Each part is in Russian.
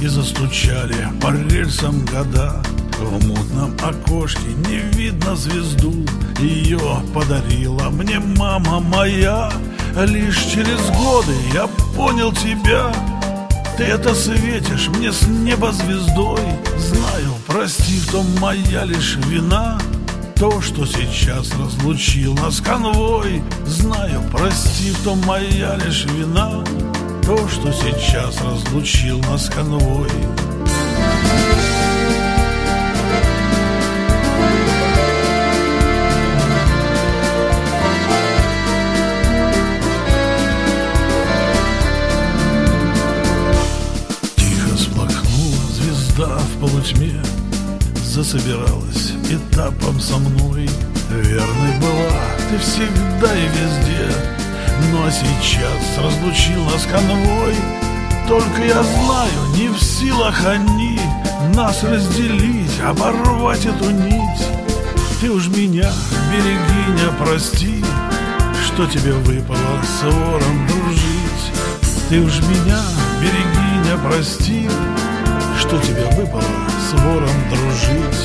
застучали по рельсам года. В мутном окошке не видно звезду. Ее подарила мне мама моя. Лишь через годы я понял тебя. Ты это светишь мне с неба звездой. Знаю, прости, в том моя лишь вина. То, что сейчас разлучил нас конвой. Знаю, прости, в том моя лишь вина. То, что сейчас разлучил нас конвой. Тихо сплакнула звезда в полутьме. Засобиралась этапом со мной. Верной была ты всегда и везде. Ну а сейчас разлучил нас конвой. Только я знаю, не в силах они нас разделить, оборвать эту нить. Ты уж меня, берегиня, прости, что тебе выпало с вором дружить. Ты уж меня, берегиня, прости, что тебе выпало с вором дружить.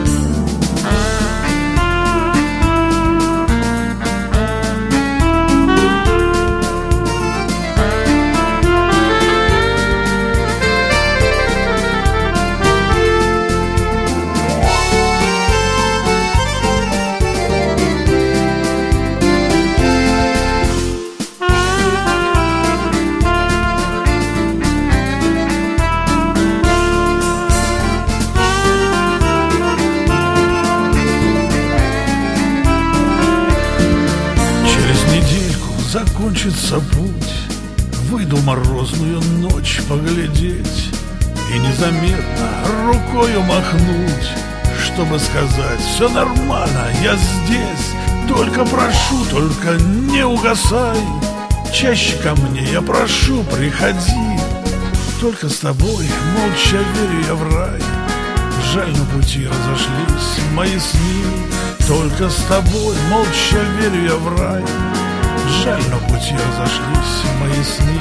Закончится путь, выйду в морозную ночь поглядеть и незаметно рукою махнуть, чтобы сказать: все нормально, я здесь. Только прошу, только не угасай. Чаще ко мне я прошу, приходи. Только с тобой молча верю я в рай. Жаль, на пути разошлись мои сны. Только с тобой молча верю я в рай. Жаль, на пути разошлись мои сны.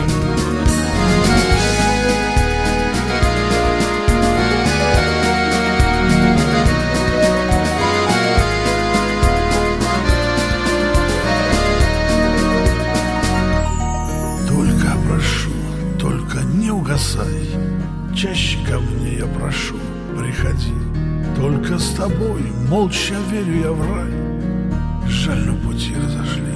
Только прошу, только не угасай. Чаще ко мне я прошу, приходи. Только с тобой молча верю я в рай. Жаль, на пути разошлись